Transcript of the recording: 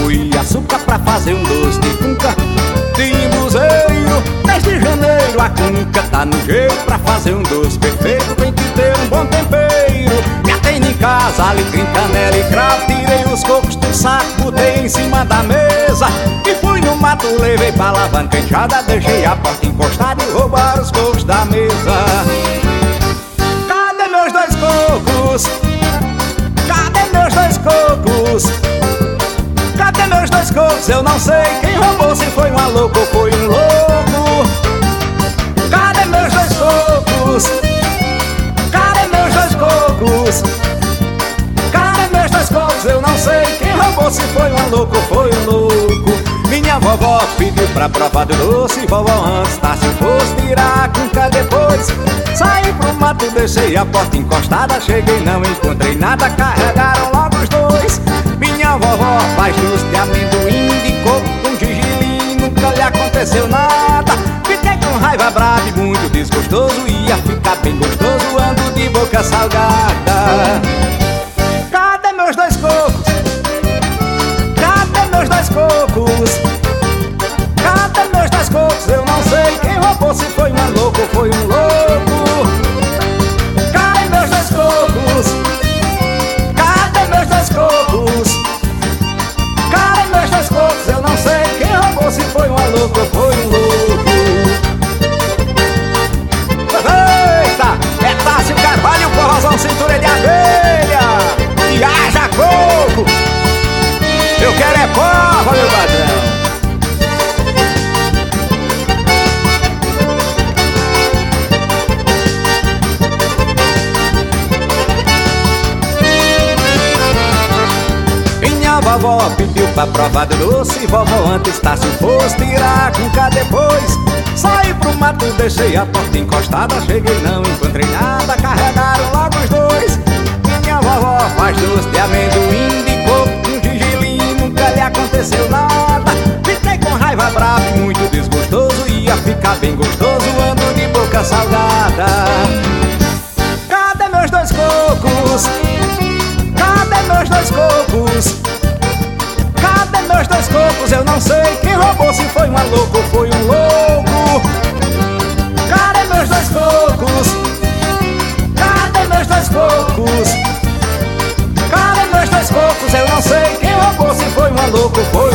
coco e açúcar pra fazer um doce de cunca de embuzeiro. Desde janeiro a cunca tá no jeito pra fazer um doce perfeito. Tem que ter um bom tempero. Já tenho em casa alecrim, canela e cravo. Tirei os cocos do saco, botei em cima da mesa e fui no mato, levei pra alavanquejada. Deixei a porta encostada e roubaram os cocos da mesa. Cadê meus dois cocos? Cadê meus dois cocos? Cadê meus dois cocos? Eu não sei quem roubou, se foi um louco ou foi um louco. Cadê meus dois cocos? Cadê meus dois cocos? Cadê meus dois cocos? Eu não sei quem roubou, se foi um louco ou foi um louco. Minha vovó pediu pra provar do doce. Vovó antes tá, se fosse tirar a cunca depois. Saí pro mato, deixei a porta encostada. Cheguei, não encontrei nada, carregaram logo os dois. Minha vovó faz doce de amendoim, de coco com gergelim, nunca lhe aconteceu nada. Fiquei com raiva brava e muito desgostoso. Ia ficar bem gostoso, ando de boca salgada. Cadê meus dois cocos? Cadê meus dois cocos? Cadê meus dois cocos? Eu não sei quem roubou, se foi um louco ou foi um louco. Cadê meus dois cocos? Cadê meus dois cocos? Cadê meus dois cocos? Eu não sei quem roubou, se foi um louco ou foi um louco. Eita! É Tássio Carvalho, forrozão, cintura de abelha. E haja coco! Eu quero é porra, meu patrão! Minha vovó pediu pra provar do doce. Vovó antes tá, se fosse tirar a cunca depois. Saí pro mato, deixei a porta encostada. Cheguei, não encontrei nada, carregaram logo os dois. Minha vovó faz doce de amendoim, de coco com gergelim, nunca lhe aconteceu nada. Fiquei com raiva brava e muito desgostoso. Ia ficar bem gostoso, ando de boca salgada. Cadê meus dois cocos? Cadê meus dois cocos? Cadê meus dois cocos? Eu não sei quem roubou, se foi um louco ou foi um louco. Cadê meus dois cocos? Cadê meus dois cocos? Cadê meus dois cocos? Eu não sei quem roubou, se foi um louco ou foi